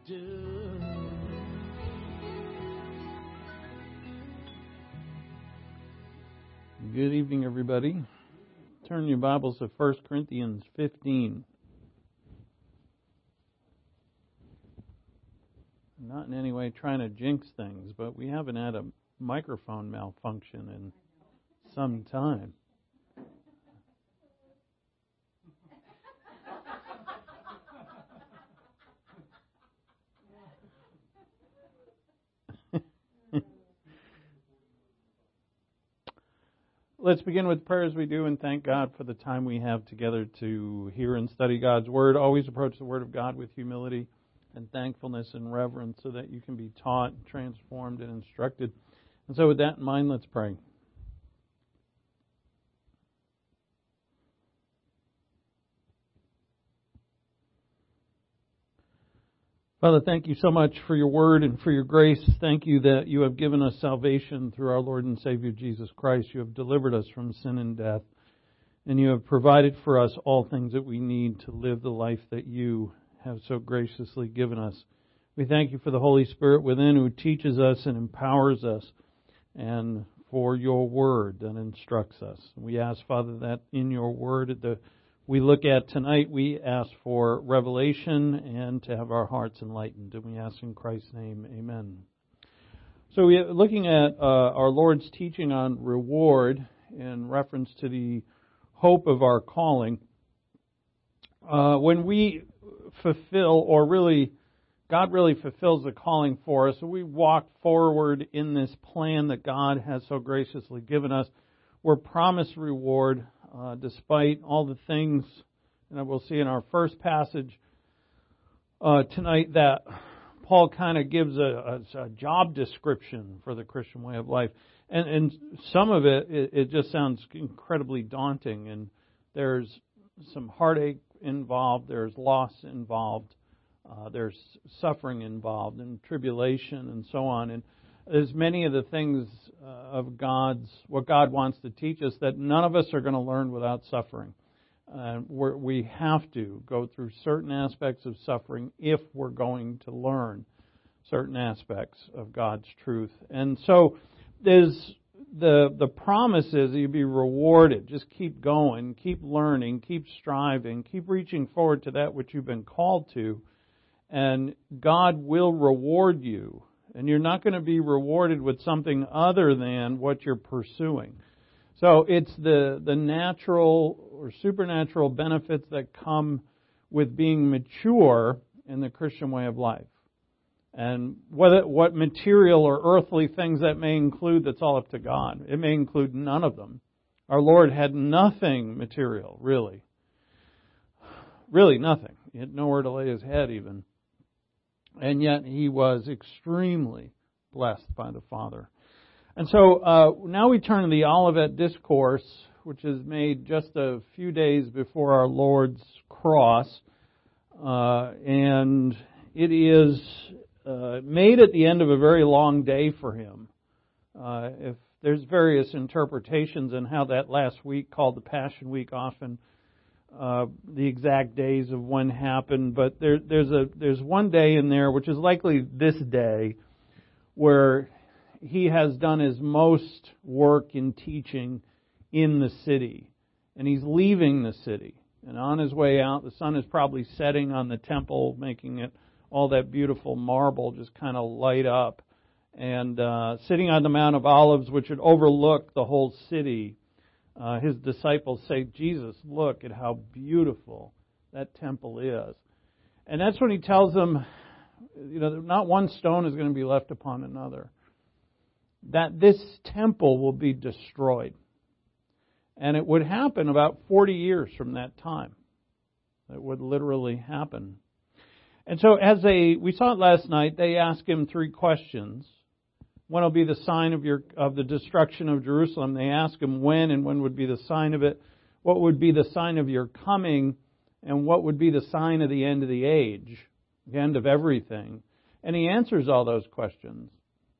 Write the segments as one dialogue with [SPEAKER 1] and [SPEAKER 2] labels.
[SPEAKER 1] do. Good evening, everybody. Turn your Bibles to 1 Corinthians 15. I'm not in any way trying to jinx things, but we haven't had a microphone malfunction in some time. Let's begin with prayer as we do and thank God for the time we have together to hear and study God's Word. Always approach the Word of God with humility and thankfulness and reverence so that you can be taught, transformed, and instructed. And so with that in mind, let's pray. Father, thank you so much for your word and for your grace. Thank you that you have given us salvation through our Lord and Savior Jesus Christ. You have delivered us from sin and death. And you have provided for us all things that we need to live the life that you have so graciously given us. We thank you for the Holy Spirit within who teaches us and empowers us, and for your word that instructs us. We ask, Father, that in your word we look at tonight, we ask for revelation and to have our hearts enlightened. And we ask in Christ's name, amen. So we are looking at our Lord's teaching on reward in reference to the hope of our calling. When we fulfill, or really, God really fulfills the calling for us, so we walk forward in this plan that God has so graciously given us. We're promised reward despite all the things, and we'll see in our first passage tonight that Paul kind of gives a job description for the Christian way of life. And some of it just sounds incredibly daunting, and there's some heartache involved, there's loss involved, there's suffering involved, and tribulation, and so on. And there's many of the things of what God wants to teach us that none of us are going to learn without suffering. We have to go through certain aspects of suffering if we're going to learn certain aspects of God's truth. And so there's the promise is that you'll be rewarded. Just keep going, keep learning, keep striving, keep reaching forward to that which you've been called to, and God will reward you. And you're not going to be rewarded with something other than what you're pursuing. So it's the natural or supernatural benefits that come with being mature in the Christian way of life. And what material or earthly things that may include, that's all up to God. It may include none of them. Our Lord had nothing material, really. Really nothing. He had nowhere to lay his head even. And yet he was extremely blessed by the Father. And so now we turn to the Olivet Discourse, which is made just a few days before our Lord's cross. And it is made at the end of a very long day for him. If there's various interpretations on how that last week, called the Passion Week, often the exact days of when happened, but there's one day in there, which is likely this day, where he has done his most work in teaching in the city. And he's leaving the city. And on his way out, the sun is probably setting on the temple, making it all that beautiful marble just kind of light up. And sitting on the Mount of Olives, which would overlook the whole city, his disciples say, Jesus, look at how beautiful that temple is. And that's when he tells them, not one stone is going to be left upon another. That this temple will be destroyed. And it would happen about 40 years from that time. It would literally happen. And so we saw it last night, they asked him 3 questions. One will be the sign of the destruction of Jerusalem. They ask him when, and when would be the sign of it. What would be the sign of your coming, and what would be the sign of the end of the age, the end of everything. And he answers all those questions.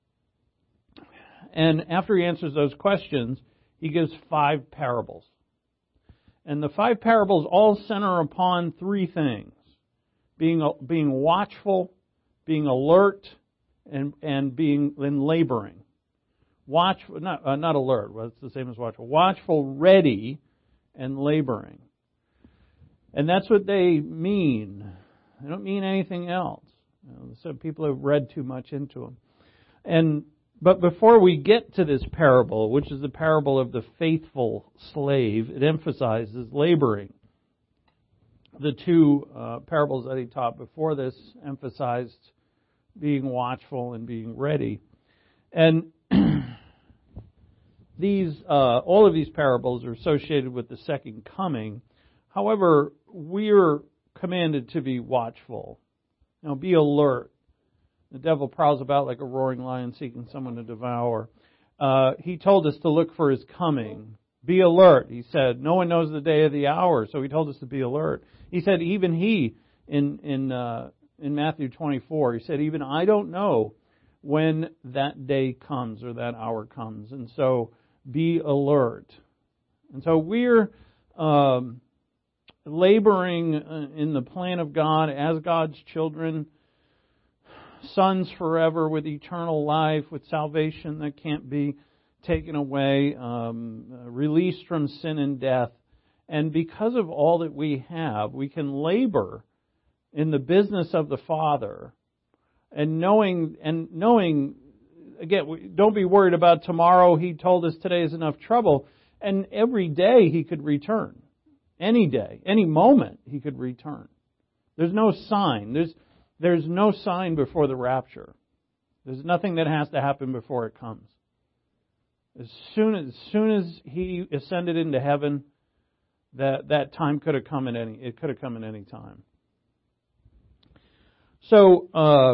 [SPEAKER 1] And after he answers those questions, he gives 5 parables. And the 5 parables all center upon 3 things. Being watchful, being alert and being and laboring. Watchful, not alert. Well, it's the same as watchful. Watchful, ready, and laboring. And that's what they mean. They don't mean anything else. Some people have read too much into them. But before we get to this parable, which is the parable of the faithful slave, it emphasizes laboring. The two parables that he taught before this emphasized being watchful and being ready. And all of these parables are associated with the second coming. However, we're commanded to be watchful. Be alert. The devil prowls about like a roaring lion seeking someone to devour. He told us to look for his coming. Be alert, he said. No one knows the day or the hour, so he told us to be alert. He said, even he, in Matthew 24, he said, even I don't know when that day comes or that hour comes. And so, be alert. And so we're laboring in the plan of God as God's children, sons forever with eternal life, with salvation that can't be taken away, released from sin and death. And because of all that we have, we can labor in the business of the Father. And knowing, again, don't be worried about tomorrow. He told us today is enough trouble. And every day He could return. Any day, any moment He could return. There's no sign. There's no sign before the rapture. There's nothing that has to happen before it comes. As soon as He ascended into heaven, that time could have come at any time. So,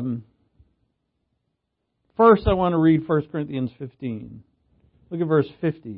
[SPEAKER 1] first I want to read 1 Corinthians 15. Look at verse 50.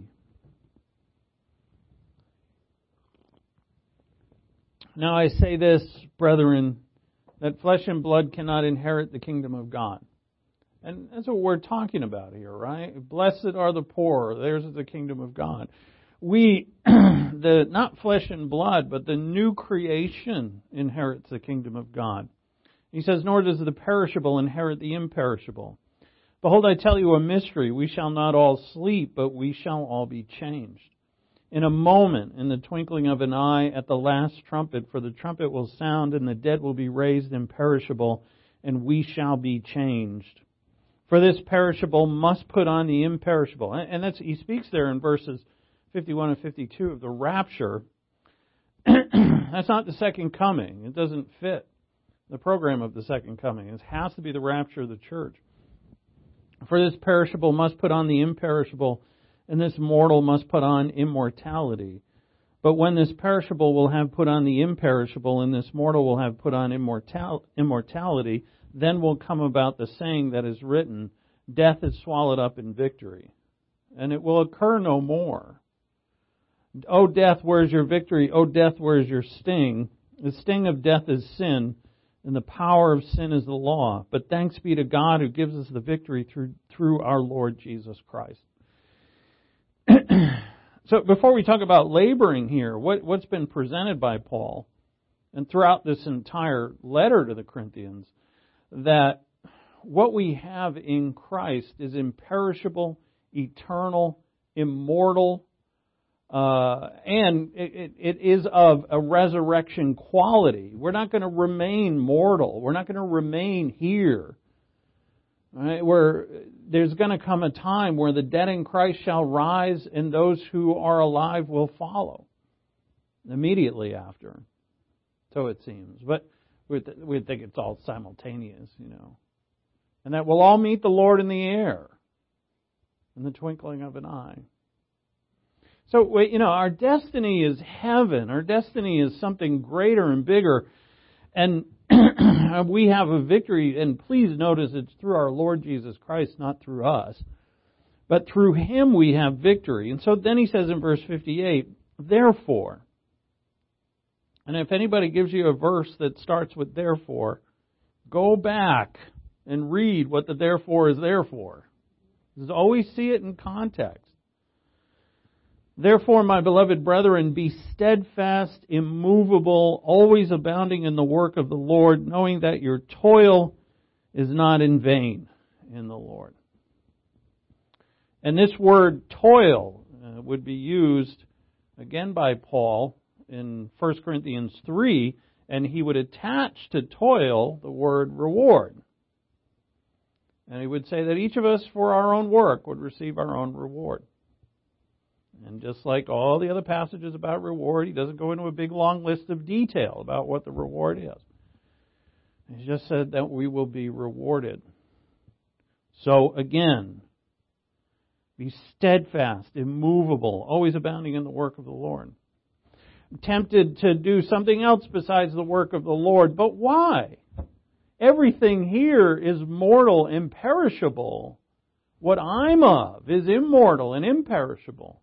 [SPEAKER 1] Now I say this, brethren, that flesh and blood cannot inherit the kingdom of God. And that's what we're talking about here, right? Blessed are the poor, theirs is the kingdom of God. We, not flesh and blood, but the new creation inherits the kingdom of God. He says, nor does the perishable inherit the imperishable. Behold, I tell you a mystery. We shall not all sleep, but we shall all be changed. In a moment, in the twinkling of an eye, at the last trumpet, for the trumpet will sound, and the dead will be raised imperishable, and we shall be changed. For this perishable must put on the imperishable. And he speaks there in verses 51 and 52 of the rapture. That's not the second coming. It doesn't fit the program of the second coming. It has to be the rapture of the church. For this perishable must put on the imperishable, and this mortal must put on immortality. But when this perishable will have put on the imperishable, and this mortal will have put on immortality, then will come about the saying that is written, death is swallowed up in victory. And it will occur no more. O death, where is your victory? O death, where is your sting? The sting of death is sin, and the power of sin is the law. But thanks be to God who gives us the victory through our Lord Jesus Christ. So before we talk about laboring here, what's been presented by Paul, and throughout this entire letter to the Corinthians, that what we have in Christ is imperishable, eternal, immortal, and it is of a resurrection quality. We're not going to remain mortal. We're not going to remain here. Right? Where there's going to come a time where the dead in Christ shall rise, and those who are alive will follow immediately after. So it seems, but we think it's all simultaneous, and that we'll all meet the Lord in the air, in the twinkling of an eye. So, our destiny is heaven. Our destiny is something greater and bigger. And we have a victory. And please notice it's through our Lord Jesus Christ, not through us. But through Him we have victory. And so then he says in verse 58, therefore. And if anybody gives you a verse that starts with therefore, go back and read what the therefore is there for. Because always see it in context. Therefore, my beloved brethren, be steadfast, immovable, always abounding in the work of the Lord, knowing that your toil is not in vain in the Lord. And this word toil would be used again by Paul in 1 Corinthians 3, and he would attach to toil the word reward. And he would say that each of us for our own work would receive our own reward. And just like all the other passages about reward, he doesn't go into a big long list of detail about what the reward is. He just said that we will be rewarded. So again, be steadfast, immovable, always abounding in the work of the Lord. I'm tempted to do something else besides the work of the Lord, but why? Everything here is mortal, imperishable. What I'm of is immortal and imperishable.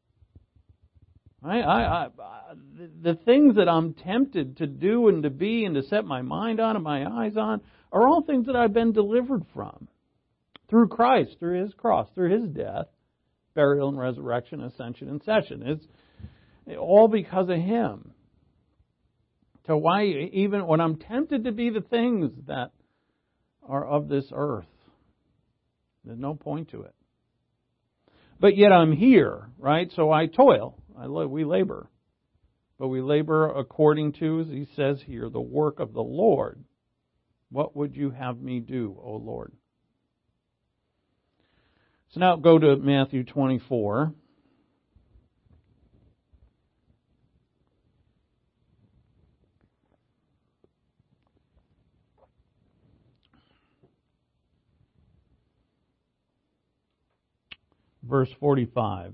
[SPEAKER 1] The things that I'm tempted to do and to be and to set my mind on and my eyes on are all things that I've been delivered from. Through Christ, through His cross, through His death, burial and resurrection, ascension and session. It's all because of Him. So why, even when I'm tempted to be the things that are of this earth, there's no point to it. But yet I'm here, right? So I toil. We labor. But we labor according to, as he says here, the work of the Lord. What would you have me do, O Lord? So now go to Matthew 24. Verse 45.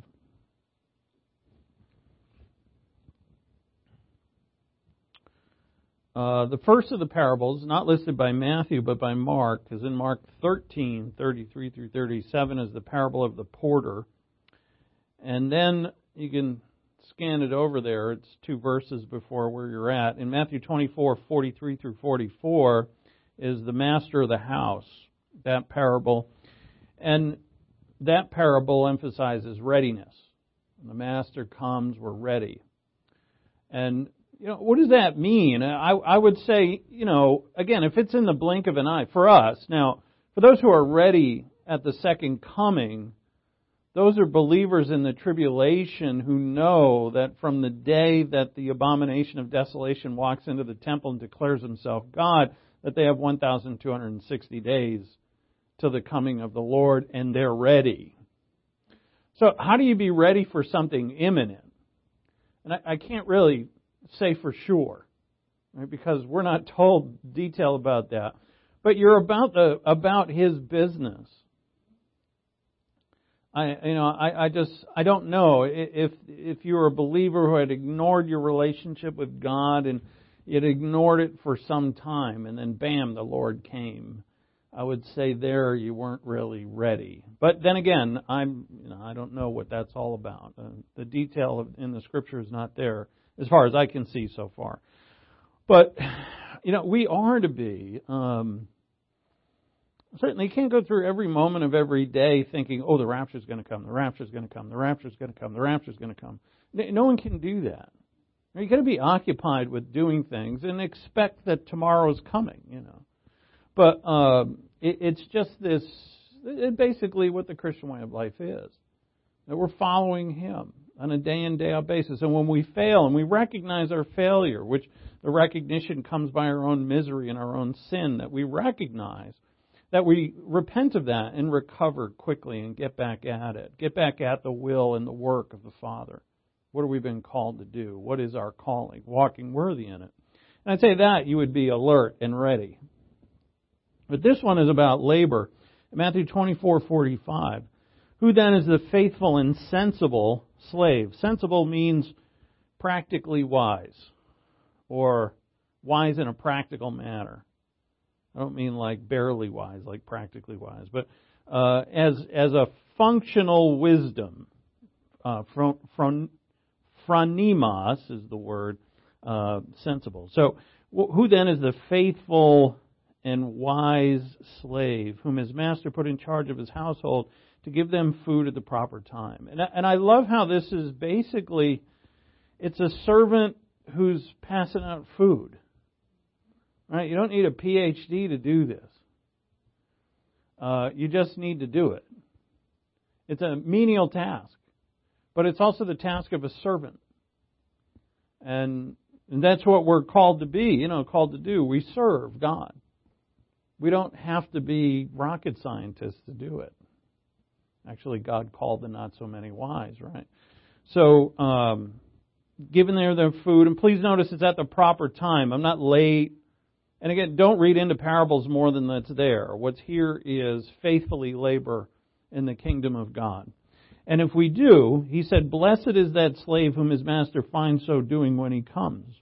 [SPEAKER 1] The first of the parables, not listed by Matthew but by Mark, is in Mark 13, 33 through 37, is the parable of the porter. And then you can scan it over there. It's 2 verses before where you're at. In Matthew 24, 43 through 44 is the master of the house, that parable. And that parable emphasizes readiness. When the master comes, we're ready. And what does that mean? I would say, again, if it's in the blink of an eye, for us, now, for those who are ready at the second coming, those are believers in the tribulation who know that from the day that the abomination of desolation walks into the temple and declares himself God, that they have 1,260 days to the coming of the Lord, and they're ready. So how do you be ready for something imminent? And I can't really say for sure, right? Because we're not told detail about that. But you're about His business. I don't know if you're a believer who had ignored your relationship with God and you'd ignored it for some time, and then bam, the Lord came. I would say there you weren't really ready. But then again, I don't know what that's all about. The detail in the Scripture is not there, as far as I can see so far. But, we are to be. Certainly you can't go through every moment of every day thinking, the rapture's going to come, the rapture's going to come, the rapture's going to come, the rapture's going to come. No one can do that. You've got to be occupied with doing things and expect that tomorrow's coming, But it's just this, basically what the Christian way of life is. That we're following Him on a day in, day out basis. And when we fail and we recognize our failure, which the recognition comes by our own misery and our own sin, that we recognize, that we repent of that and recover quickly and get back at it. Get back at the will and the work of the Father. What have we been called to do? What is our calling? Walking worthy in it. And I'd say that you would be alert and ready. But this one is about labor. Matthew 24:45. Who then is the faithful and sensible slave? Sensible means practically wise, or wise in a practical manner. I don't mean like barely wise, like practically wise, but as a functional wisdom. Phronimos is the word, sensible. So who then is the faithful and wise slave whom his master put in charge of his household to give them food at the proper time? And I love how this is basically, it's a servant who's passing out food. Right? You don't need a PhD to do this. You just need to do it. It's a menial task, but it's also the task of a servant. And that's what we're called to be, called to do. We serve God. We don't have to be rocket scientists to do it. Actually, God called the not so many wise, right? So, giving there their food, and please notice it's at the proper time. I'm not late. And again, don't read into parables more than that's there. What's here is faithfully labor in the kingdom of God. And if we do, he said, blessed is that slave whom his master finds so doing when he comes.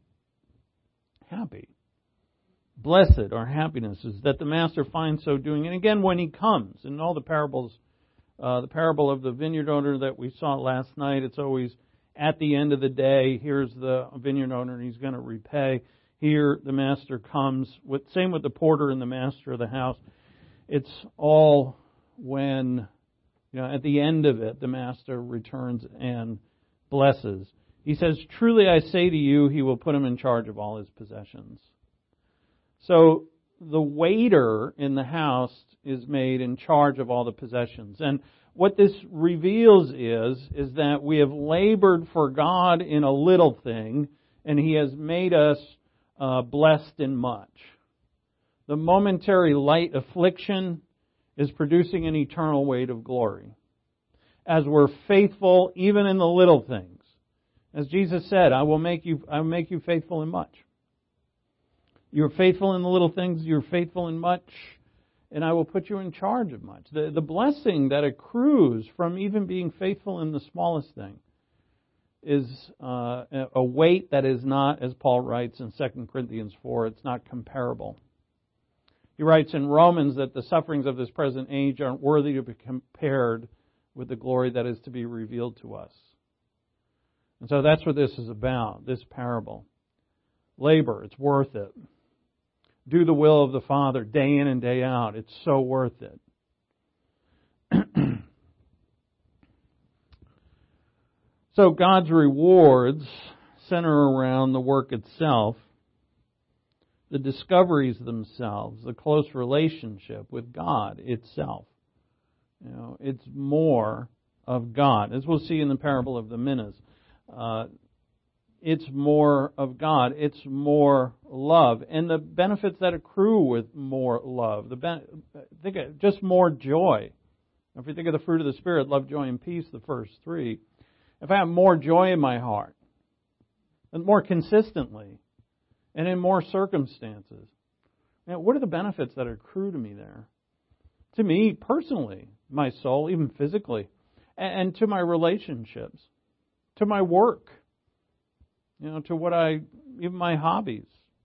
[SPEAKER 1] Happy. Blessed or happiness is that the master finds so doing. And again, when he comes, in all the parables, the parable of the vineyard owner that we saw last night, it's always at the end of the day, here's the vineyard owner and he's going to repay. Here the master comes. Same with the porter and the master of the house. It's all when, at the end of it, the master returns and blesses. He says, truly I say to you, he will put him in charge of all his possessions. So the waiter in the house is made in charge of all the possessions. And what this reveals is that we have labored for God in a little thing, and he has made us blessed in much. The momentary light affliction is producing an eternal weight of glory. As we're faithful even in the little things. As Jesus said, I will make you faithful in much. You're faithful in the little things, you're faithful in much, and I will put you in charge of much. The blessing that accrues from even being faithful in the smallest thing is a weight that is not, as Paul writes in 2 Corinthians 4, it's not comparable. He writes in Romans that the sufferings of this present age aren't worthy to be compared with the glory that is to be revealed to us. And so that's what this is about, this parable. Labor, it's worth it. Do the will of the Father day in and day out. It's so worth it. So God's rewards center around the work itself, the discoveries themselves, the close relationship with God itself. It's more of God. As we'll see in the parable of the minas. It's more of God. It's more love. And the benefits that accrue with more love. Think of just more joy. If you think of the fruit of the Spirit, love, joy, and peace, the first three. If I have more joy in my heart, and more consistently, and in more circumstances, what are the benefits that accrue to me there? To me, personally, my soul, even physically, and to my relationships, to my work, to even my hobbies,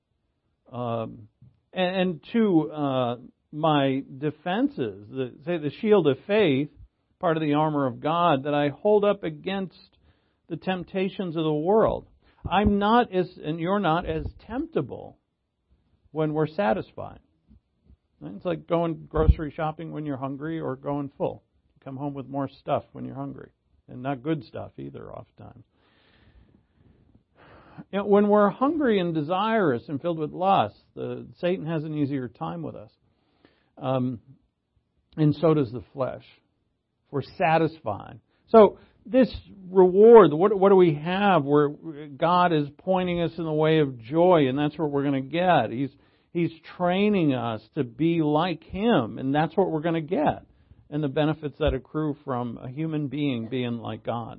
[SPEAKER 1] and to my defenses, the shield of faith, part of the armor of God, that I hold up against the temptations of the world. I'm not and you're not as temptable when we're satisfied. It's like going grocery shopping when you're hungry or going full. You come home with more stuff when you're hungry. And not good stuff either, oftentimes. When we're hungry and desirous and filled with lust, Satan has an easier time with us. And so does the flesh. We're satisfied. So this reward, what do we have where God is pointing us in the way of joy, and that's what we're going to get. He's training us to be like Him, and that's what we're going to get. And the benefits that accrue from a human being being like God.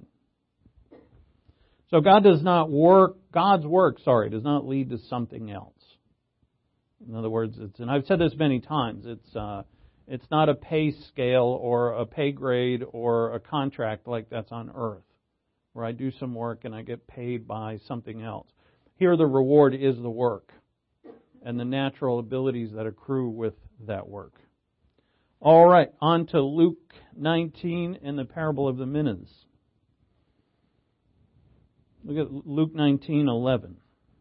[SPEAKER 1] So God's work does not lead to something else. In other words, and I've said this many times, it's not a pay scale or a pay grade or a contract like that's on earth, where I do some work and I get paid by something else. Here the reward is the work and the natural abilities that accrue with that work. All right, on to Luke 19 and the parable of the minas. Look at Luke 19:11.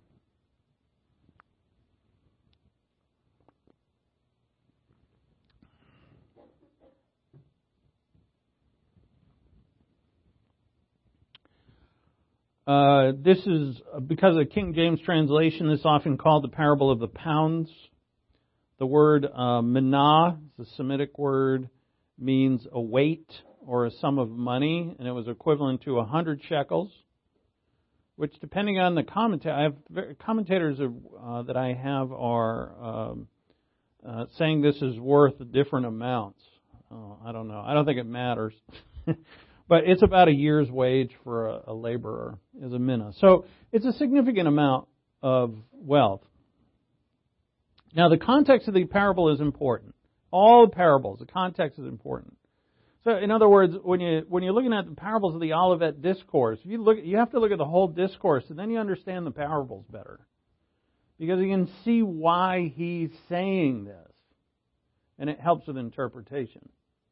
[SPEAKER 1] This is, because of King James translation, this is often called the parable of the pounds. The word manah, the Semitic word, means a weight or a sum of money, and it was equivalent to 100 shekels, which, depending on the commentators that I have are saying this is worth different amounts. I don't know. I don't think it matters. But it's about a year's wage for a laborer as a mina. So it's a significant amount of wealth. Now, the context of the parable is important. All parables, the context is important. So, in other words, when you're looking at the parables of the Olivet Discourse, you have to look at the whole discourse, and then you understand the parables better, because you can see why he's saying this, and it helps with interpretation.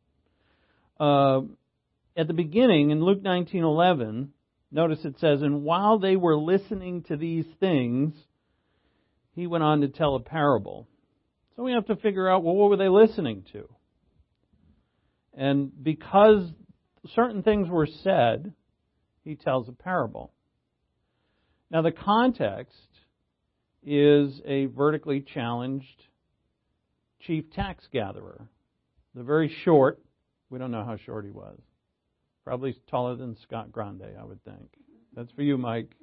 [SPEAKER 1] At the beginning, in Luke 19:11, notice it says, "And while they were listening to these things, he went on to tell a parable." So we have to figure out, well, what were they listening to? And because certain things were said, he tells a parable. Now, the context is a vertically challenged chief tax gatherer. The very short, we don't know how short he was. Probably taller than Scott Grande, I would think. That's for you, Mike.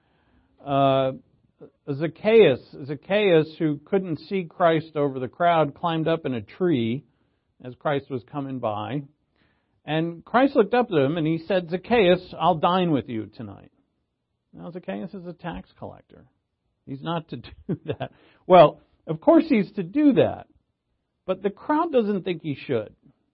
[SPEAKER 1] Zacchaeus, who couldn't see Christ over the crowd, climbed up in a tree as Christ was coming by. And Christ looked up to him and he said, "Zacchaeus, I'll dine with you tonight." Now, Zacchaeus is a tax collector. He's not to do that. Well, of course he's to do that. But the crowd doesn't think he should.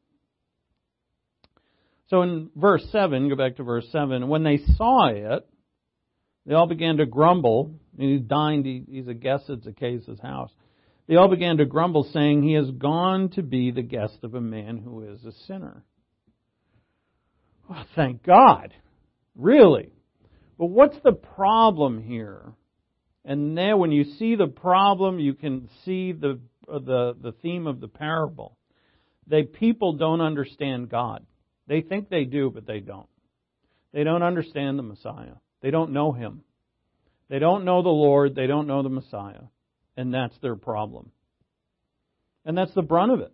[SPEAKER 1] So in verse 7, go back to verse 7, when they saw it, they all began to grumble. He dined, he's a guest at Zacchaeus' house. They all began to grumble, saying, "He has gone to be the guest of a man who is a sinner." Oh, thank God. Really. But what's the problem here? And there, when you see the problem, you can see the theme of the parable. People don't understand God. They think they do, but they don't. They don't understand the Messiah. They don't know Him. They don't know the Lord. They don't know the Messiah. And that's their problem. And that's the brunt of it.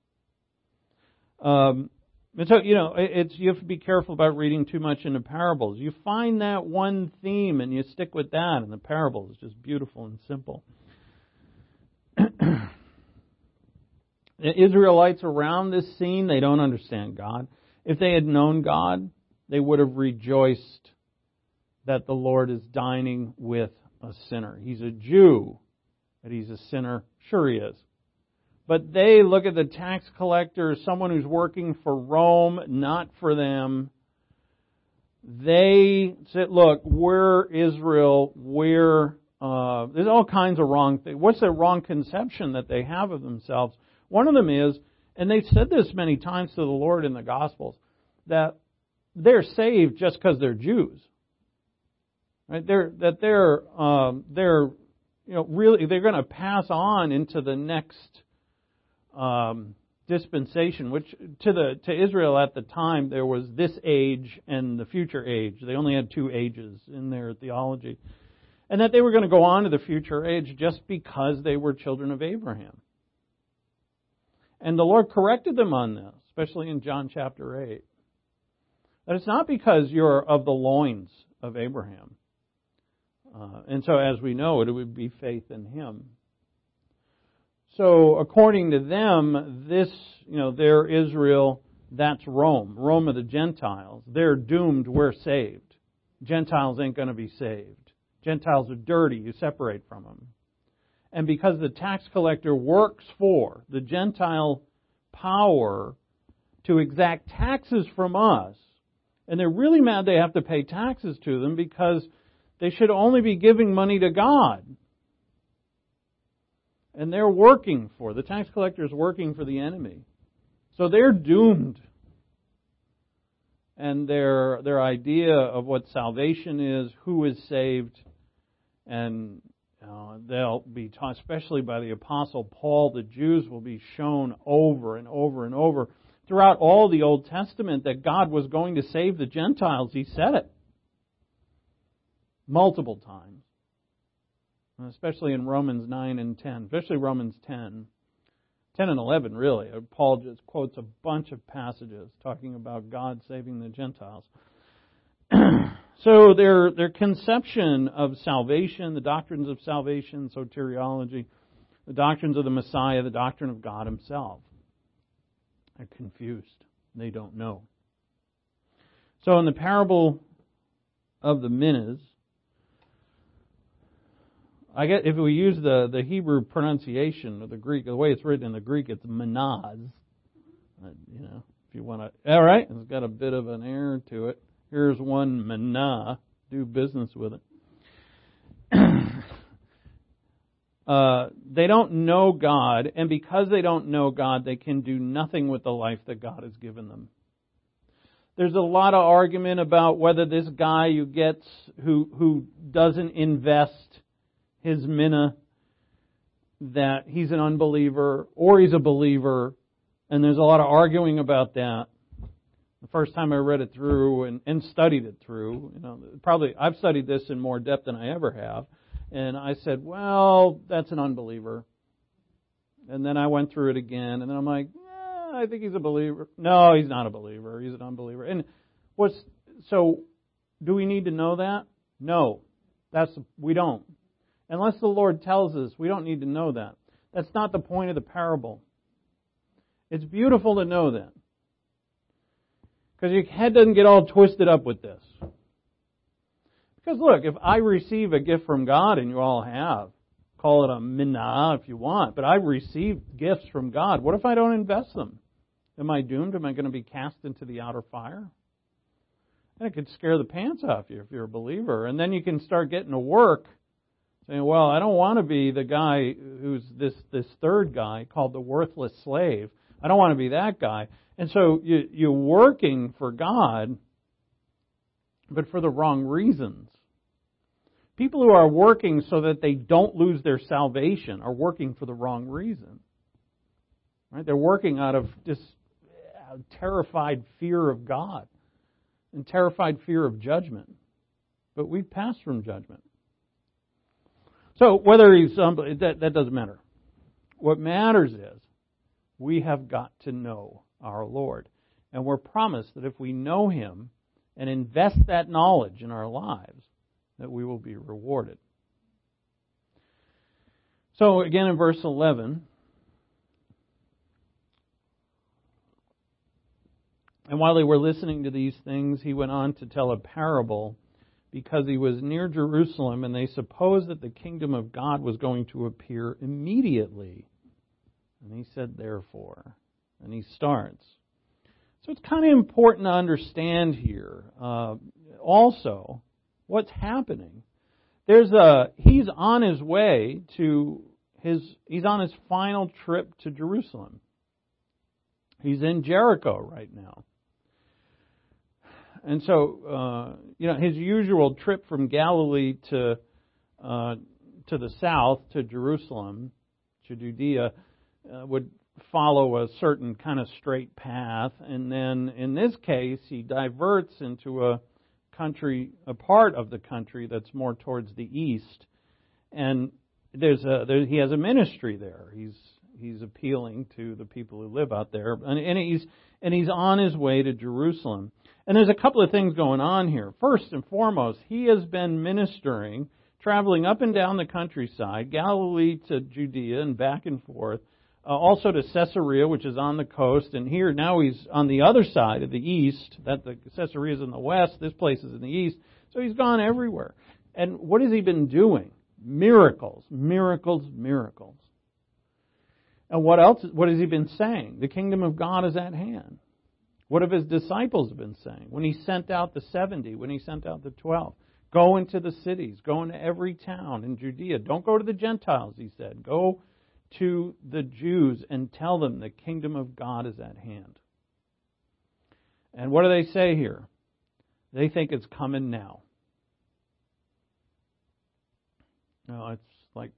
[SPEAKER 1] And so, you have to be careful about reading too much into parables. You find that one theme and you stick with that, and the parable is just beautiful and simple. The Israelites around this scene, they don't understand God. If they had known God, they would have rejoiced that the Lord is dining with a sinner. He's a Jew, but he's a sinner. Sure he is. But they look at the tax collector as someone who's working for Rome, not for them. They said, look, we're Israel, there's all kinds of wrong things. What's the wrong conception that they have of themselves? One of them is, and they've said this many times to the Lord in the Gospels, that they're saved just because they're Jews. Right? They're going to pass on into the next dispensation, which to Israel at the time there was this age and the future age. They only had two ages in their theology, and that they were going to go on to the future age just because they were children of Abraham. And the Lord corrected them on this, especially in John chapter 8. That it's not because you're of the loins of Abraham. And so, as we know, it would be faith in Him. So, according to them, they're Israel, that's Rome. Rome of the Gentiles. They're doomed, we're saved. Gentiles ain't going to be saved. Gentiles are dirty, you separate from them. And because the tax collector works for the Gentile power to exact taxes from us, and they're really mad they have to pay taxes to them because they should only be giving money to God. And they're the tax collector is working for the enemy. So they're doomed. And their idea of what salvation is, who is saved, and they'll be taught, especially by the Apostle Paul, the Jews will be shown over and over and over throughout all the Old Testament that God was going to save the Gentiles. He said it multiple times, especially in Romans 9 and 10, especially Romans 10. 10 and 11, really. Paul just quotes a bunch of passages talking about God saving the Gentiles. So their conception of salvation, the doctrines of salvation, soteriology, the doctrines of the Messiah, the doctrine of God Himself, are confused. They don't know. So in the parable of the minas, I get if we use the Hebrew pronunciation of the Greek, the way it's written in the Greek, it's manaz. If you want to, all right, it's got a bit of an air to it. Here's one manah. Do business with it. They don't know God, and because they don't know God, they can do nothing with the life that God has given them. There's a lot of argument about whether this guy who doesn't invest his mina, that he's an unbeliever or he's a believer, and there's a lot of arguing about that. The first time I read it through and studied it through, probably I've studied this in more depth than I ever have, and I said, well, that's an unbeliever. And then I went through it again, and then I'm like, I think he's a believer. No, he's not a believer. He's an unbeliever. And so do we need to know that? No, we don't. Unless the Lord tells us, we don't need to know that. That's not the point of the parable. It's beautiful to know that. Because your head doesn't get all twisted up with this. Because look, if I receive a gift from God, and you all have, call it a minah if you want, but I've received gifts from God. What if I don't invest them? Am I doomed? Am I going to be cast into the outer fire? And it could scare the pants off you if you're a believer. And then you can start getting to work saying, well, I don't want to be the guy who's this third guy called the worthless slave. I don't want to be that guy. And so you're working for God, but for the wrong reasons. People who are working so that they don't lose their salvation are working for the wrong reason. Right? They're working out of just terrified fear of God and terrified fear of judgment. But we've passed from judgment. So whether he's that doesn't matter. What matters is we have got to know our Lord. And we're promised that if we know Him and invest that knowledge in our lives, that we will be rewarded. So again in verse 11, and while they were listening to these things, he went on to tell a parable because he was near Jerusalem and they supposed that the kingdom of God was going to appear immediately. And he said, therefore, and he starts. So it's kind of important to understand here also what's happening. He's on his way to he's on his final trip to Jerusalem. He's in Jericho right now. And so, his usual trip from Galilee to the south, to Jerusalem, to Judea, would follow a certain kind of straight path. And then, in this case, he diverts into a part of the country that's more towards the east. And he has a ministry there. He's appealing to the people who live out there. And he's on his way to Jerusalem. And there's a couple of things going on here. First and foremost, he has been ministering, traveling up and down the countryside, Galilee to Judea and back and forth, also to Caesarea, which is on the coast. And here now he's on the other side of the east. That the Caesarea is in the west. This place is in the east. So he's gone everywhere. And what has he been doing? Miracles, miracles, miracles. And what else? What has he been saying? The kingdom of God is at hand. What have his disciples been saying? When he sent out the 70, when he sent out the 12. Go into the cities. Go into every town in Judea. Don't go to the Gentiles, he said. Go to the Jews and tell them the kingdom of God is at hand. And what do they say here? They think it's coming now. It's like,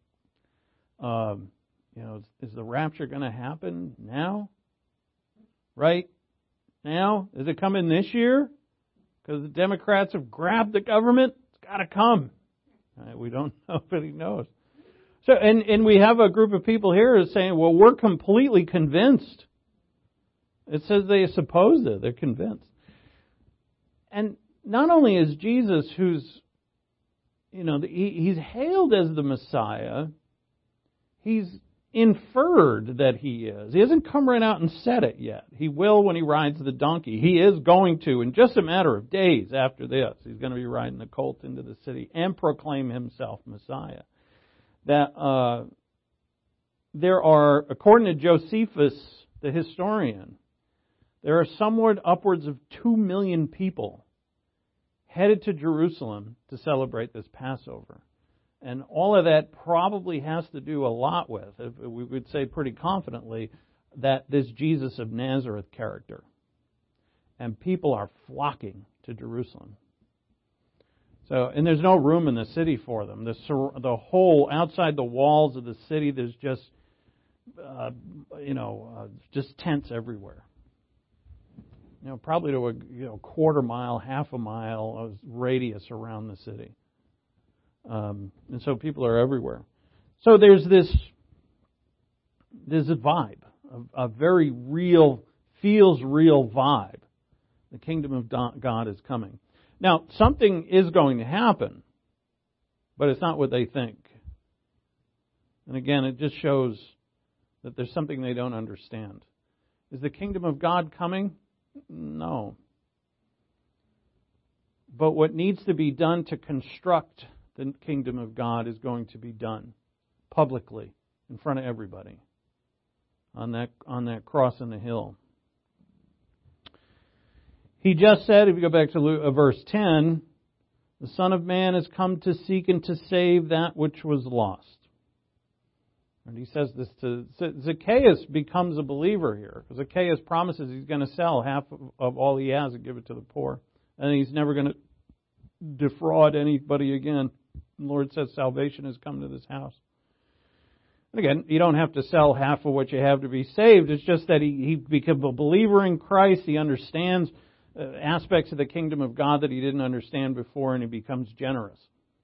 [SPEAKER 1] is the rapture going to happen now? Right? Now? Is it coming this year? Because the Democrats have grabbed the government? It's got to come. We don't know, but he knows. So, and we have a group of people here who are saying, well, we're completely convinced. It says they suppose that they're convinced. And not only is Jesus, who's, he's hailed as the Messiah, he's inferred that he is. He hasn't come right out and said it yet. He will when he rides the donkey. He is going to, in just a matter of days after this, he's going to be riding the colt into the city and proclaim himself Messiah. That there are, according to Josephus, the historian, there are somewhat upwards of 2 million people headed to Jerusalem to celebrate this Passover. And all of that probably has to do a lot with, we would say pretty confidently, that this Jesus of Nazareth character. And people are flocking to Jerusalem. So, and there's no room in the city for them. The whole, outside the walls of the city, there's just, just tents everywhere. Probably to a quarter mile, half a mile of radius around the city. And so people are everywhere. So there's this vibe, a very real, feels real vibe. The kingdom of God is coming. Now, something is going to happen, but it's not what they think. And again, it just shows that there's something they don't understand. Is the kingdom of God coming? No. But what needs to be done to construct the kingdom of God is going to be done publicly in front of everybody on that cross on the hill. He just said, if you go back to verse 10, the Son of Man has come to seek and to save that which was lost. And he says this to Zacchaeus becomes a believer here. Because Zacchaeus promises he's going to sell half of all he has and give it to the poor. And he's never going to defraud anybody again. The Lord says salvation has come to this house. And again, you don't have to sell half of what you have to be saved. It's just that he becomes a believer in Christ. He understands aspects of the kingdom of God that he didn't understand before, and he becomes generous.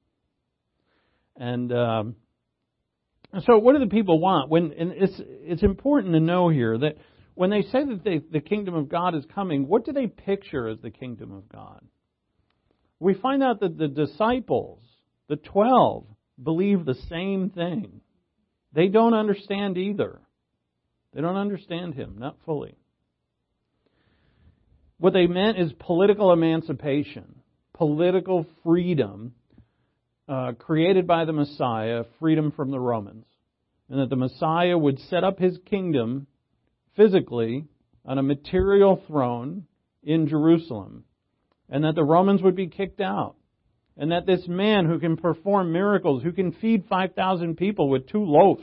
[SPEAKER 1] And so what do the people want? And it's important to know here that when they say that the kingdom of God is coming, what do they picture as the kingdom of God? We find out that the disciples, the 12, believe the same thing. They don't understand either. They don't understand him, not fully. What they meant is political emancipation, political freedom created by the Messiah, freedom from the Romans. And that the Messiah would set up his kingdom physically on a material throne in Jerusalem. And that the Romans would be kicked out. And that this man who can perform miracles, who can feed 5,000 people with 2 loaves,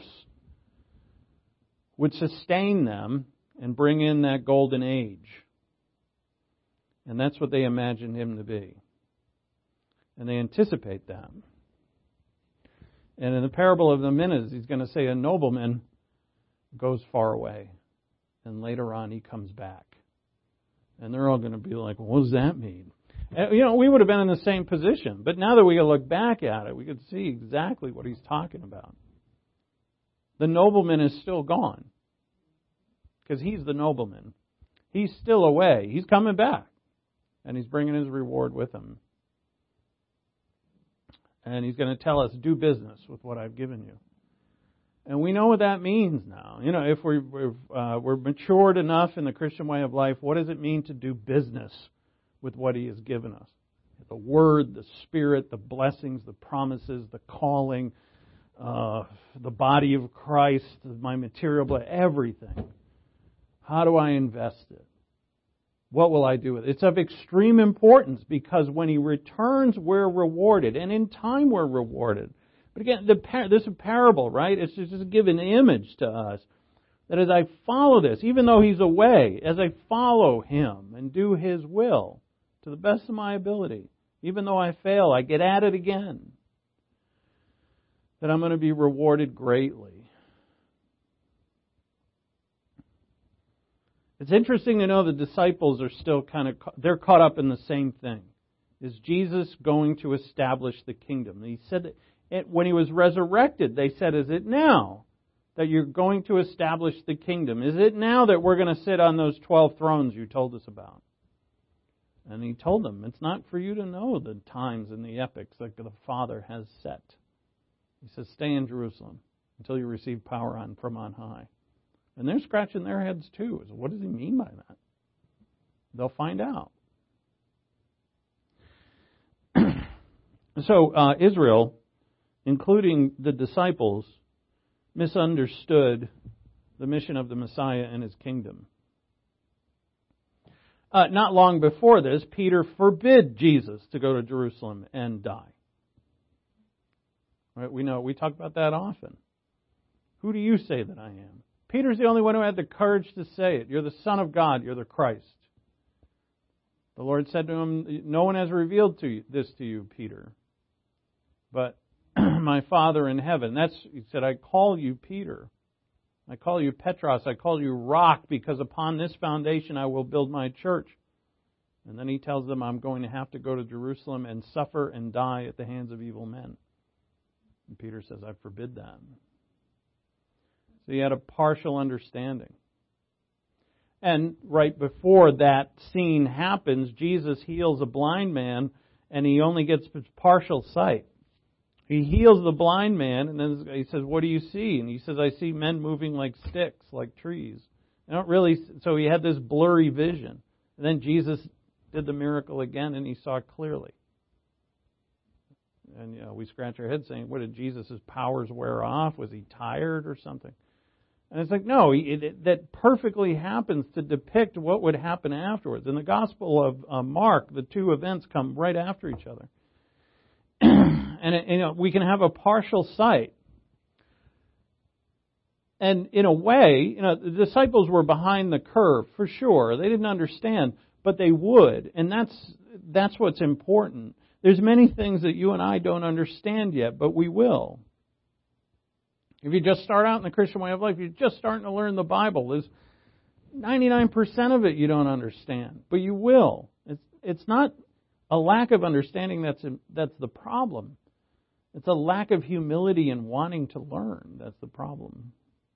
[SPEAKER 1] would sustain them and bring in that golden age. And that's what they imagined him to be. And they anticipate that. And in the parable of the minas, he's going to say a nobleman goes far away. And later on he comes back. And they're all going to be like, what does that mean? And, we would have been in the same position. But now that we look back at it, we could see exactly what he's talking about. The nobleman is still gone. Because he's the nobleman. He's still away. He's coming back. And he's bringing his reward with him. And he's going to tell us, do business with what I've given you. And we know what that means now. If we're matured enough in the Christian way of life, what does it mean to do business with what he has given us? The Word, the Spirit, the blessings, the promises, the calling, the body of Christ, my material, everything. How do I invest it? What will I do with it? It's of extreme importance because when he returns, we're rewarded. And in time, we're rewarded. But again, this is a parable, right? It's just to give an image to us that as I follow this, even though he's away, as I follow him and do his will to the best of my ability, even though I fail, I get at it again, that I'm going to be rewarded greatly. It's interesting to know the disciples are still they're caught up in the same thing. Is Jesus going to establish the kingdom? He said that when he was resurrected, they said, is it now that you're going to establish the kingdom? Is it now that we're going to sit on those 12 thrones you told us about? And he told them, it's not for you to know the times and the epochs that the Father has set. He says, stay in Jerusalem until you receive power from on high. And they're scratching their heads too. So what does he mean by that? They'll find out. So Israel, including the disciples, misunderstood the mission of the Messiah and his kingdom. Not long before this, Peter forbid Jesus to go to Jerusalem and die. Right? We talk about that often. Who do you say that I am? Peter's the only one who had the courage to say it. You're the Son of God. You're the Christ. The Lord said to him, no one has revealed this to you, Peter, but my Father in heaven. He said, I call you Peter. I call you Petros. I call you Rock, because upon this foundation I will build my church. And then he tells them, I'm going to have to go to Jerusalem and suffer and die at the hands of evil men. And Peter says, I forbid that. So he had a partial understanding. And right before that scene happens, Jesus heals a blind man, and he only gets partial sight. He heals the blind man, and then he says, what do you see? And he says, I see men moving like sticks, like trees. So he had this blurry vision. And then Jesus did the miracle again, and he saw clearly. And we scratch our heads saying, what, did Jesus' powers wear off? Was he tired or something? And it's like, no, that perfectly happens to depict what would happen afterwards. In the Gospel of Mark, the two events come right after each other. And we can have a partial sight. And in a way, the disciples were behind the curve, for sure. They didn't understand, but they would. And that's what's important. There's many things that you and I don't understand yet, but we will. If you just start out in the Christian way of life, you're just starting to learn the Bible. There's 99% of it you don't understand, but you will. It's not a lack of understanding that's the problem. It's a lack of humility and wanting to learn. That's the problem.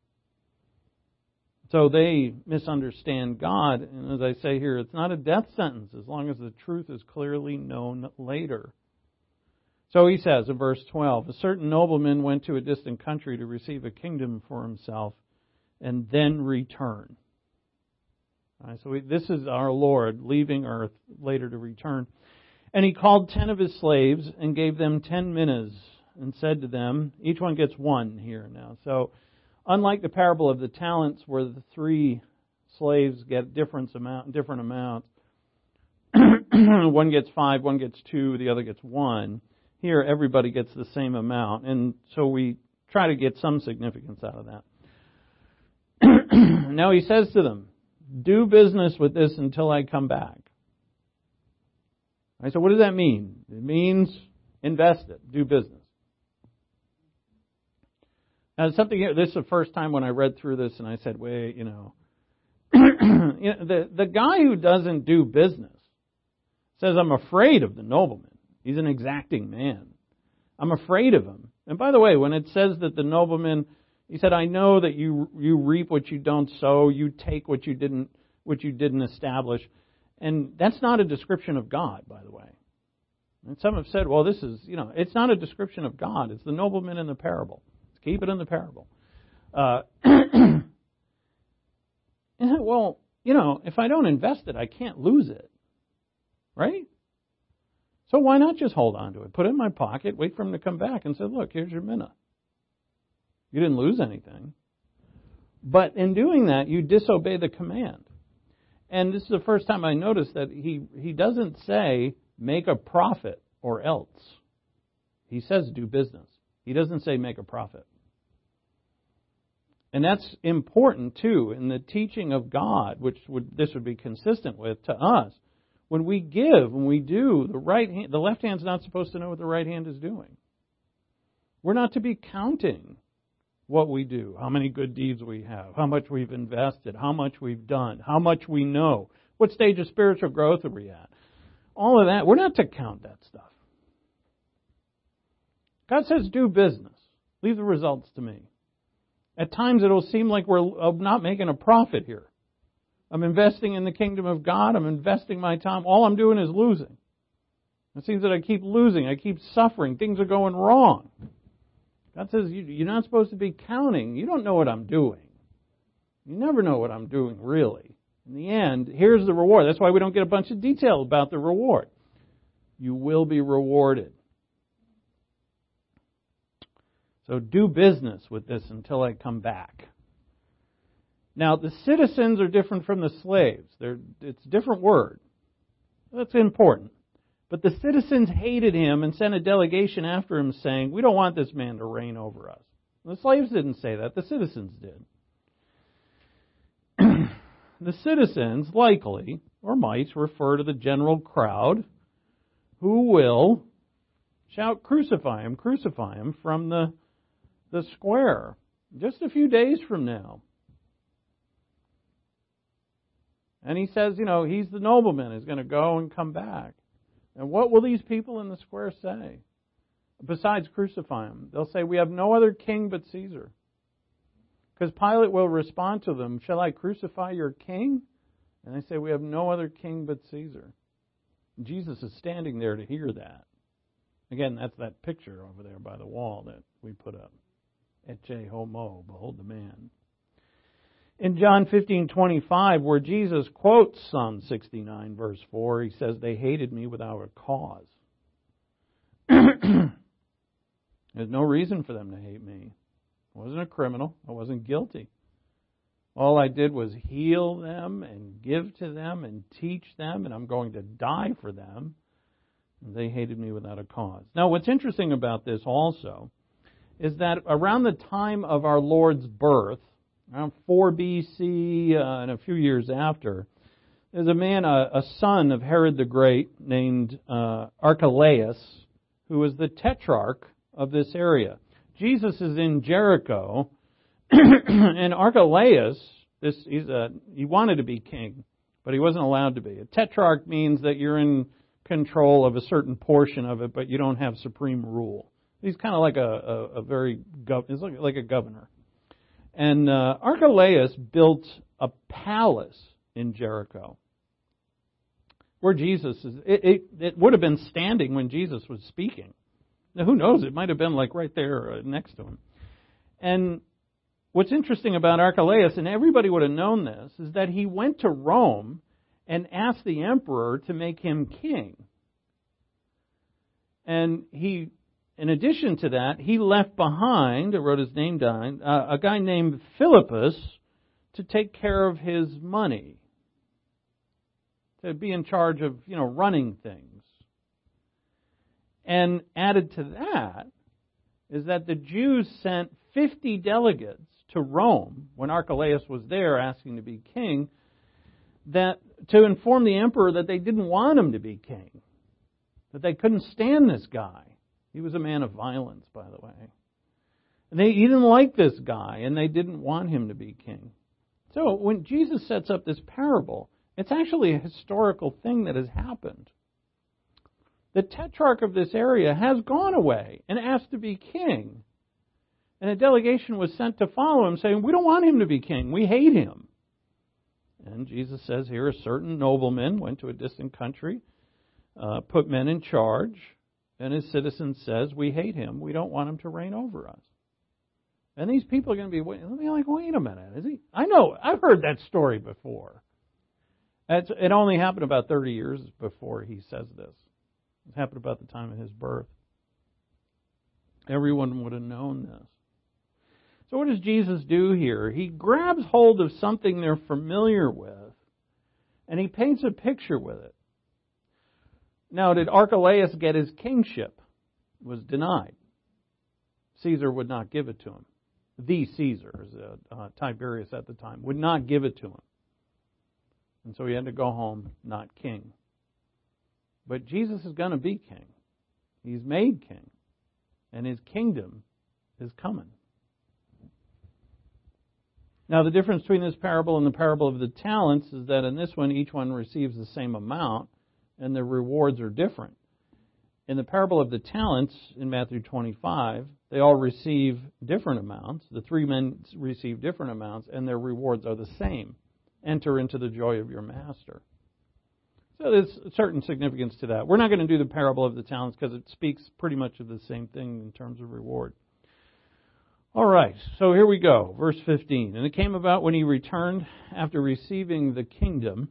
[SPEAKER 1] So they misunderstand God. And as I say here, it's not a death sentence as long as the truth is clearly known later. So he says in verse 12, a certain nobleman went to a distant country to receive a kingdom for himself and then return. All right, so this is our Lord leaving earth later to return. And he called 10 of his slaves and gave them 10 minas and said to them, each one gets one here now. So unlike the parable of the talents where the 3 slaves get different amounts, one gets 5, one gets 2, the other gets 1. Here everybody gets the same amount. And so we try to get some significance out of that. Now he says to them, do business with this until I come back. All right, so what does that mean? It means invest it, do business. Now, something here, this is the first time when I read through this and I said, wait, the guy who doesn't do business says, I'm afraid of the nobleman. He's an exacting man. I'm afraid of him. And by the way, when it says that the nobleman, he said, I know that you reap what you don't sow, you take what you didn't establish. And that's not a description of God, by the way. And some have said, well, this is, it's not a description of God. It's the nobleman in the parable. Let's keep it in the parable. Well, if I don't invest it, I can't lose it. Right? So why not just hold on to it? Put it in my pocket, wait for him to come back and say, look, here's your mina. You didn't lose anything. But in doing that, you disobey the command. And this is the first time I noticed that he doesn't say make a profit or else. He says do business. He doesn't say make a profit. And that's important too in the teaching of God, which this would be consistent with to us. When we give, when we do, the left hand's not supposed to know what the right hand is doing. We're not to be counting what we do, how many good deeds we have, how much we've invested, how much we've done, how much we know, what stage of spiritual growth are we at. All of that, we're not to count that stuff. God says do business. Leave the results to me. At times it'll seem like we're not making a profit here. I'm investing in the kingdom of God. I'm investing my time. All I'm doing is losing. It seems that I keep losing. I keep suffering. Things are going wrong. God says, you're not supposed to be counting. You don't know what I'm doing. You never know what I'm doing, really. In the end, here's the reward. That's why we don't get a bunch of detail about the reward. You will be rewarded. So do business with this until I come back. Now, the citizens are different from the slaves. It's a different word. That's important. But the citizens hated him and sent a delegation after him saying, we don't want this man to reign over us. The slaves didn't say that. The citizens did. The citizens likely, or might, refer to the general crowd who will shout, crucify him, from the square just a few days from now. And he says, he's the nobleman who's going to go and come back. And what will these people in the square say? Besides crucify him, they'll say, we have no other king but Caesar. Because Pilate will respond to them, shall I crucify your king? And they say, we have no other king but Caesar. And Jesus is standing there to hear that. Again, that's that picture over there by the wall that we put up. Ecce homo, behold the man. In John 15:25, where Jesus quotes Psalm 69, verse 4, he says, they hated me without a cause. There's no reason for them to hate me. I wasn't a criminal. I wasn't guilty. All I did was heal them and give to them and teach them, and I'm going to die for them. And they hated me without a cause. Now, what's interesting about this also is that around the time of our Lord's birth, around 4 BC and a few years after, there's a man, a son of Herod the Great named Archelaus, who was the tetrarch of this area. Jesus is in Jericho, and Archelaus, he wanted to be king, but he wasn't allowed to be. A tetrarch means that you're in control of a certain portion of it, but you don't have supreme rule. He's kind of like he's like a governor. And Archelaus built a palace in Jericho, where Jesus is. It would have been standing when Jesus was speaking. Now, who knows? It might have been like right there next to him. And what's interesting about Archelaus, and everybody would have known this, is that he went to Rome and asked the emperor to make him king. And he, in addition to that, he left behind, or wrote his name down, a guy named Philippus to take care of his money, to be in charge of, running things. And added to that is that the Jews sent 50 delegates to Rome when Archelaus was there asking to be king, that to inform the emperor that they didn't want him to be king, that they couldn't stand this guy. He was a man of violence, by the way. And he didn't like this guy, and they didn't want him to be king. So when Jesus sets up this parable, it's actually a historical thing that has happened. The tetrarch of this area has gone away and asked to be king. And a delegation was sent to follow him, saying, we don't want him to be king. We hate him. And Jesus says here, a certain nobleman went to a distant country, put men in charge, and his citizen says, we hate him. We don't want him to reign over us. And these people are going to be like, wait a minute. Is he? I know. I've heard that story before. It only happened about 30 years before he says this. It happened about the time of his birth. Everyone would have known this. So what does Jesus do here? He grabs hold of something they're familiar with, and he paints a picture with it. Now, did Archelaus get his kingship? It was denied. Caesar would not give it to him. The Caesar, Tiberius at the time, would not give it to him. And so he had to go home not king. But Jesus is going to be king. He's made king. And his kingdom is coming. Now, the difference between this parable and the parable of the talents is that in this one, each one receives the same amount, and the rewards are different. in the parable of the talents in Matthew 25, they all receive different amounts. The 3 men receive different amounts, and their rewards are the same. Enter into the joy of your master. So there's a certain significance to that. We're not going to do the parable of the talents because it speaks pretty much of the same thing in terms of reward. All right, so here we go. Verse 15. And it came about when he returned after receiving the kingdom.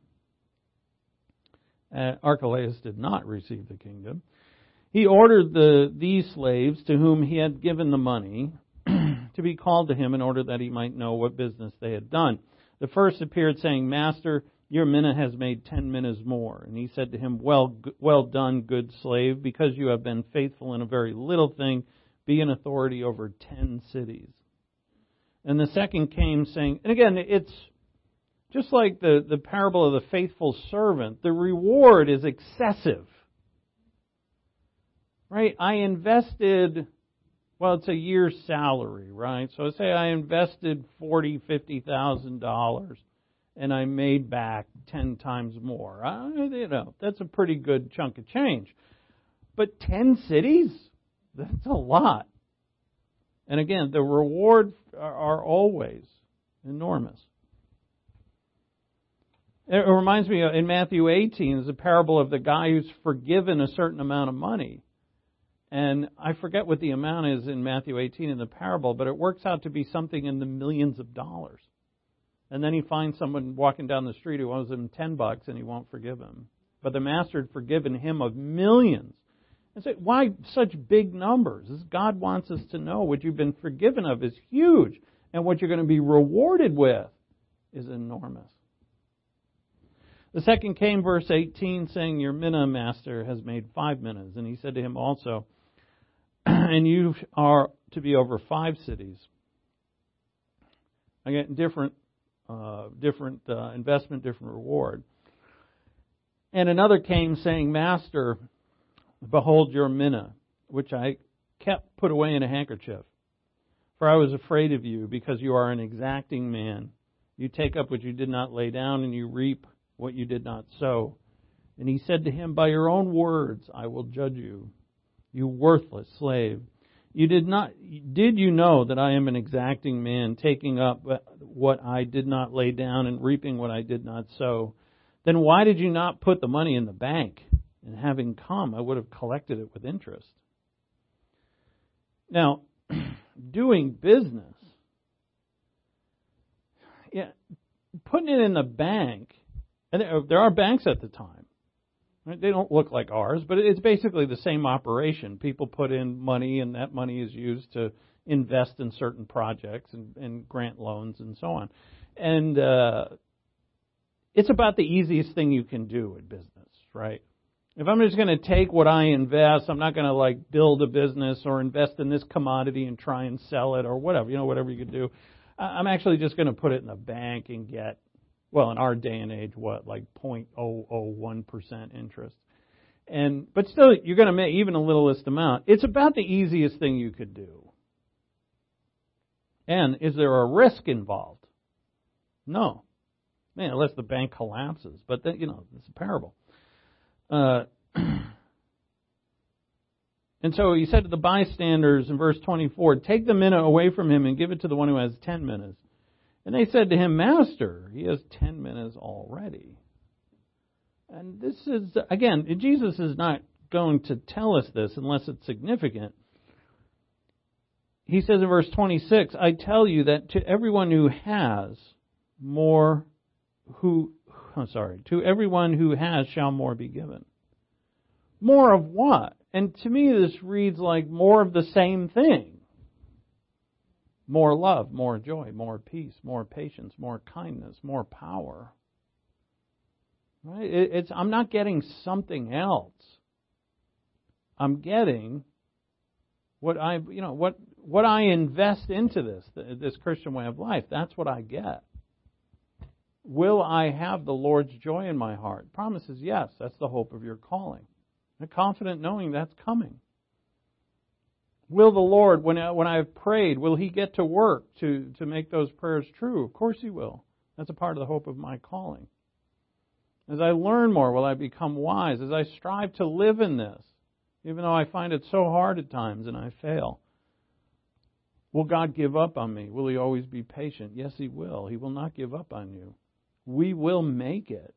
[SPEAKER 1] Archelaus did not receive the kingdom. He ordered these slaves to whom he had given the money to be called to him in order that he might know what business they had done. The first appeared saying, Master, your mina has made 10 minas more. And he said to him, Well done, good slave, because you have been faithful in a very little thing, be an authority over 10 cities. And the second came saying, and again, it's just like the parable of the faithful servant, the reward is excessive. Right? I invested, well, it's a year's salary, right? So say I invested $40,000, $50,000 and I made back 10 times more. That's a pretty good chunk of change. But 10 cities? That's a lot. And again, the rewards are always enormous. It reminds me, in Matthew 18, there's a parable of the guy who's forgiven a certain amount of money. And I forget what the amount is in Matthew 18 in the parable, but it works out to be something in the millions of dollars. And then he finds someone walking down the street who owes him $10 and he won't forgive him. But the master had forgiven him of millions. And so why such big numbers? God wants us to know what you've been forgiven of is huge. And what you're going to be rewarded with is enormous. The second came, verse 18, saying, Your mina, master, has made 5 minas. And he said to him also, and you are to be over 5 cities. Again, different investment, different reward. And another came saying, Master, behold your mina, which I kept put away in a handkerchief. For I was afraid of you, because you are an exacting man. You take up what you did not lay down, and you reap what you did not sow. And he said to him, By your own words I will judge you, you worthless slave. Did you know that I am an exacting man, taking up what I did not lay down and reaping what I did not sow? Then why did you not put the money in the bank? And having come, I would have collected it with interest. Now, doing business, putting it in the bank, and there are banks at the time. Right? They don't look like ours, but it's basically the same operation. People put in money, and that money is used to invest in certain projects and grant loans and so on. And it's about the easiest thing you can do in business, right? If I'm just going to take what I invest, I'm not going to build a business or invest in this commodity and try and sell it or whatever, whatever you could do. I'm actually just going to put it in the bank and get, well, in our day and age, 0.001% interest. But still, you're going to make even a littlest amount. It's about the easiest thing you could do. And is there a risk involved? No. Unless the bank collapses. But then, it's a parable. And so he said to the bystanders in verse 24, Take the mina away from him and give it to the one who has 10 minas. And they said to him, Master, he has 10 minas already. And this is, again, Jesus is not going to tell us this unless it's significant. He says in verse 26, I tell you that to everyone who has to everyone who has shall more be given. More of what? And to me this reads like more of the same thing. More love, more joy, more peace, more patience, more kindness, more power. Right? I'm not getting something else. I'm getting what I invest into this Christian way of life. That's what I get. Will I have the Lord's joy in my heart? The promise is yes. That's the hope of your calling. I'm confident knowing that's coming. Will the Lord, when I have prayed, will He get to work to make those prayers true? Of course He will. That's a part of the hope of my calling. As I learn more, will I become wise? As I strive to live in this, even though I find it so hard at times and I fail. Will God give up on me? Will He always be patient? Yes, He will. He will not give up on you. We will make it.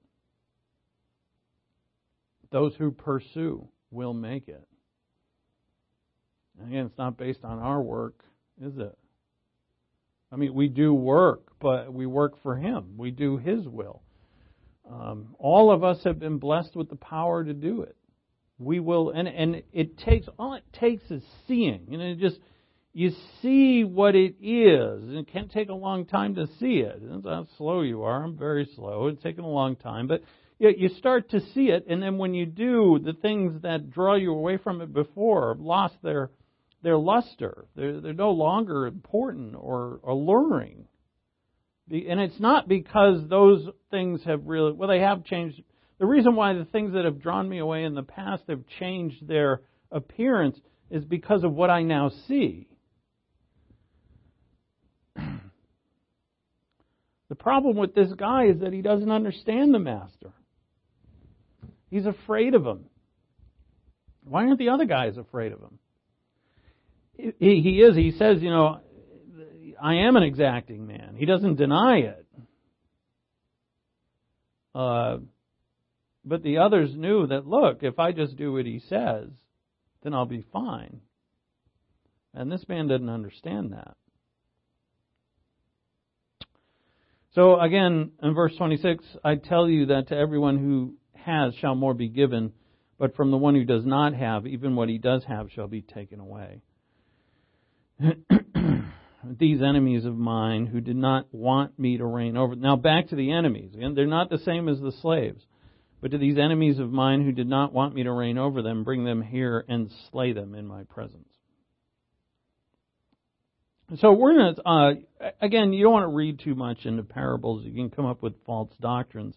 [SPEAKER 1] Those who pursue will make it. And again, it's not based on our work, is it? I mean, we do work, but we work for Him. We do His will. All of us have been blessed with the power to do it. We will, and it takes, all it takes is seeing. You see what it is. And it can't take a long time to see it. That's how slow you are. I'm very slow. It's taken a long time. But you start to see it, and then when you do, the things that draw you away from it before have lost their luster. They're no longer important or alluring. And it's not because those things have really, they have changed. The reason why the things that have drawn me away in the past have changed their appearance is because of what I now see. The problem with this guy is that he doesn't understand the Master. He's afraid of him. Why aren't the other guys afraid of him? He is. He says, I am an exacting man. He doesn't deny it. But the others knew that, look, if I just do what he says, then I'll be fine. And this man didn't understand that. So again, in verse 26, I tell you that to everyone who has shall more be given, but from the one who does not have, even what he does have shall be taken away. These enemies of mine who did not want me to reign over. Now back to the enemies. Again, they're not the same as the slaves. But to these enemies of mine who did not want me to reign over them, bring them here and slay them in my presence. So we're going to, again, you don't want to read too much into parables. You can come up with false doctrines.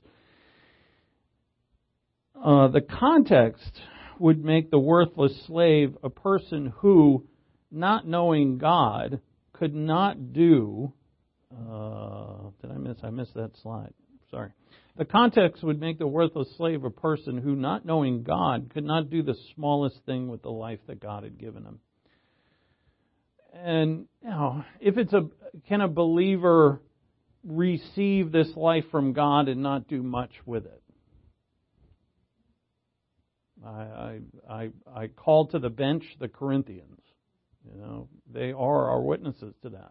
[SPEAKER 1] The context would make the worthless slave a person who, not knowing God, could not do... I missed that slide. Sorry. The context would make the worthless slave a person who, not knowing God, could not do the smallest thing with the life that God had given him. And, can a believer receive this life from God and not do much with it? I call to the bench the Corinthians. They are our witnesses to that.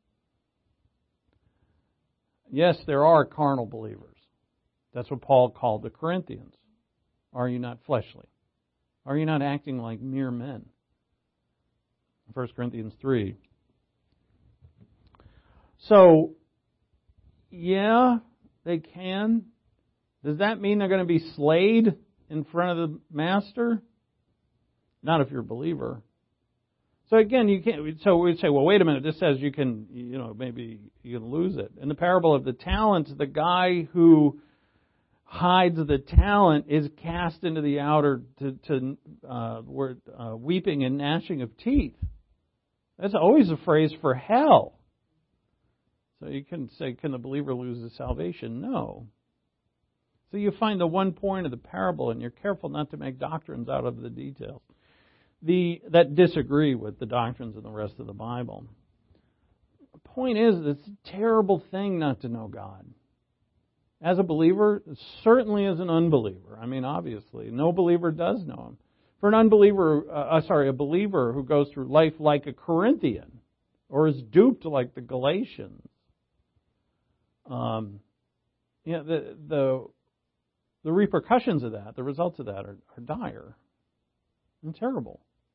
[SPEAKER 1] Yes, there are carnal believers. That's what Paul called the Corinthians. Are you not fleshly? Are you not acting like mere men? 1 Corinthians 3. So, yeah, they can. Does that mean they're going to be slayed in front of the Master? Not if you're a believer. So again, you can't. So we'd say, well, wait a minute. This says you can, maybe you can lose it. In the parable of the talents, the guy who hides the talent is cast into the outer to weeping and gnashing of teeth. That's always a phrase for hell. So you can say, can the believer lose his salvation? No. So you find the one point of the parable, and you're careful not to make doctrines out of the details that disagree with the doctrines of the rest of the Bible. The point is, it's a terrible thing not to know God. As a believer, certainly as an unbeliever. I mean, obviously, no believer does know Him. For an unbeliever, a believer who goes through life like a Corinthian, or is duped like the Galatians, the repercussions of that, the results of that are dire and terrible.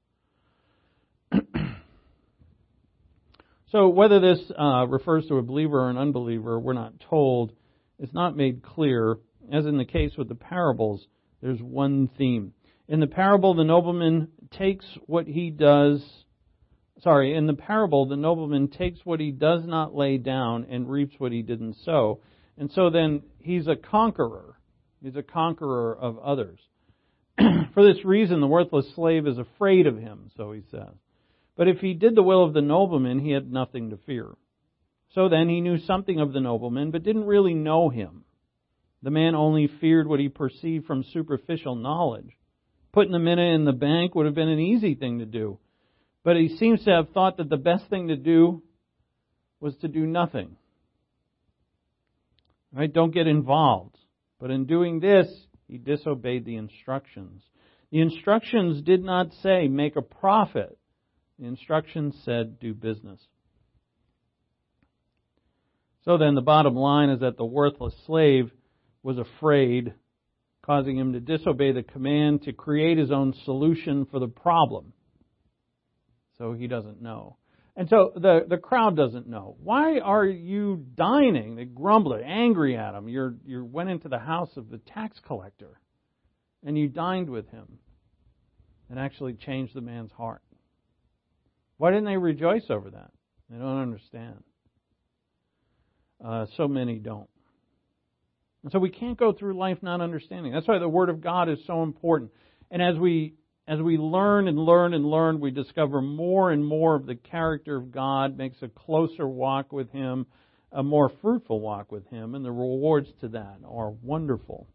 [SPEAKER 1] So whether this refers to a believer or an unbeliever, we're not told. It's not made clear. As in the case with the parables, there's one theme. In the parable, the nobleman takes what he does... in the parable, the nobleman takes what he does not lay down and reaps what he didn't sow. And so then he's a conqueror. He's a conqueror of others. For this reason, the worthless slave is afraid of him, so he says. But if he did the will of the nobleman, he had nothing to fear. So then he knew something of the nobleman, but didn't really know him. The man only feared what he perceived from superficial knowledge. Putting the minute in the bank would have been an easy thing to do. But he seems to have thought that the best thing to do was to do nothing. Right? Don't get involved. But in doing this, he disobeyed the instructions. The instructions did not say make a profit. The instructions said do business. So then the bottom line is that the worthless slave was afraid, causing him to disobey the command to create his own solution for the problem. So he doesn't know. And so the crowd doesn't know. Why are you dining? They grumble, angry at him. You went into the house of the tax collector and you dined with him and actually changed the man's heart. Why didn't they rejoice over that? They don't understand. So many don't. And so we can't go through life not understanding. That's why the Word of God is so important. And as we learn and learn and learn, we discover more and more of the character of God, makes a closer walk with Him, a more fruitful walk with Him, and the rewards to that are wonderful.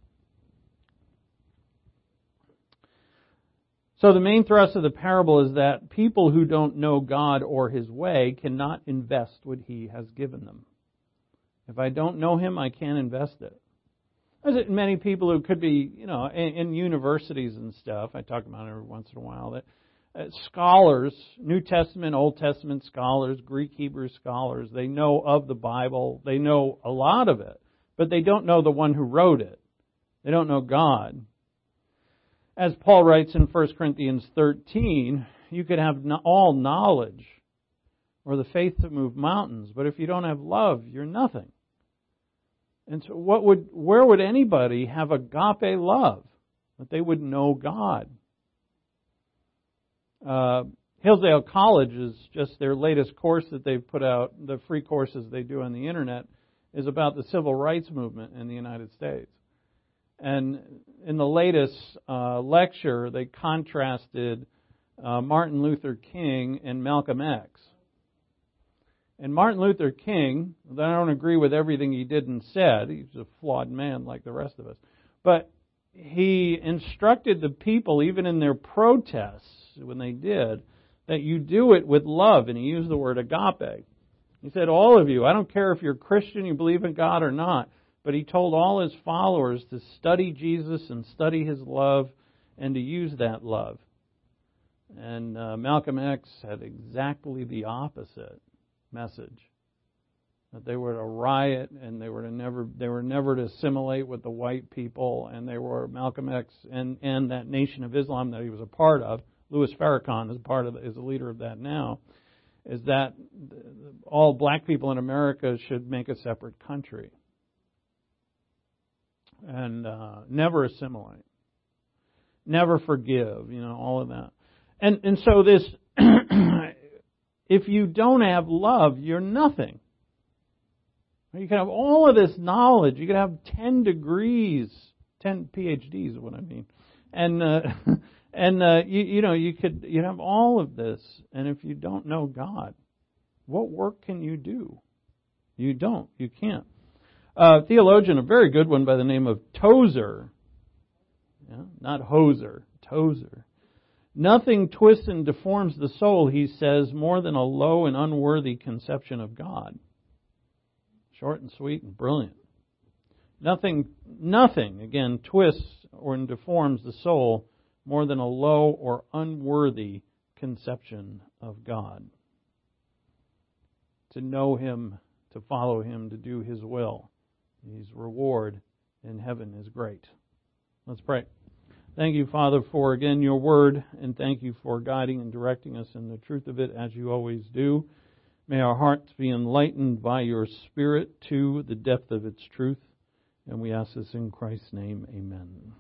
[SPEAKER 1] So the main thrust of the parable is that people who don't know God or His way cannot invest what He has given them. If I don't know Him, I can't invest it. There's many people who could be, in universities and stuff, I talk about it every once in a while, that scholars, New Testament, Old Testament scholars, Greek, Hebrew scholars, they know of the Bible, they know a lot of it, but they don't know the one who wrote it. They don't know God. As Paul writes in 1 Corinthians 13, you could have all knowledge or the faith to move mountains, but if you don't have love, you're nothing. And so where would anybody have agape love? That they would know God. Hillsdale College is just their latest course that they've put out. The free courses they do on the internet is about the civil rights movement in the United States. And in the latest lecture, they contrasted Martin Luther King and Malcolm X. And Martin Luther King, I don't agree with everything he did and said. He's a flawed man like the rest of us. But he instructed the people, even in their protests, when they did, that you do it with love. And he used the word agape. He said, all of you, I don't care if you're Christian, you believe in God or not, but he told all his followers to study Jesus and study His love and to use that love. And Malcolm X had exactly the opposite message, that they were to riot and they were never to assimilate with the white people, and they were Malcolm X and that Nation of Islam that he was a part of. Louis Farrakhan is a leader of that now. Is that all black people in America should make a separate country and never assimilate, never forgive, all of that, and so this. If you don't have love, you're nothing. You can have all of this knowledge. You can have 10 degrees, 10 PhDs is what I mean. And you have all of this. And if you don't know God, what work can you do? You don't. You can't. A theologian, a very good one by the name of Tozer, not Hoser, Tozer. Nothing twists and deforms the soul, he says, more than a low and unworthy conception of God. Short and sweet and brilliant. Nothing, again, twists or deforms the soul more than a low or unworthy conception of God. To know Him, to follow Him, to do His will. His reward in heaven is great. Let's pray. Thank you, Father, for, again, your word, and thank you for guiding and directing us in the truth of it, as you always do. May our hearts be enlightened by your Spirit to the depth of its truth, and we ask this in Christ's name. Amen.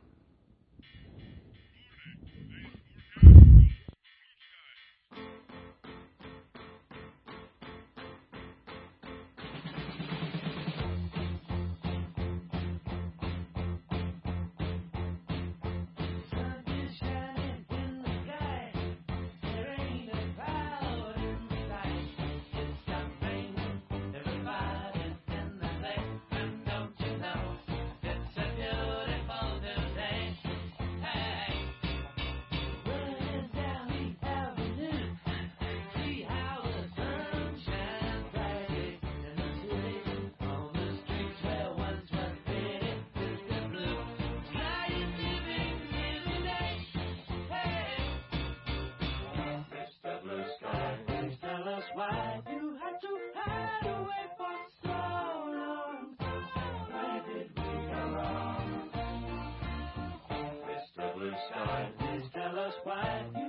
[SPEAKER 2] It's a beautiful day. Lord, please tell us why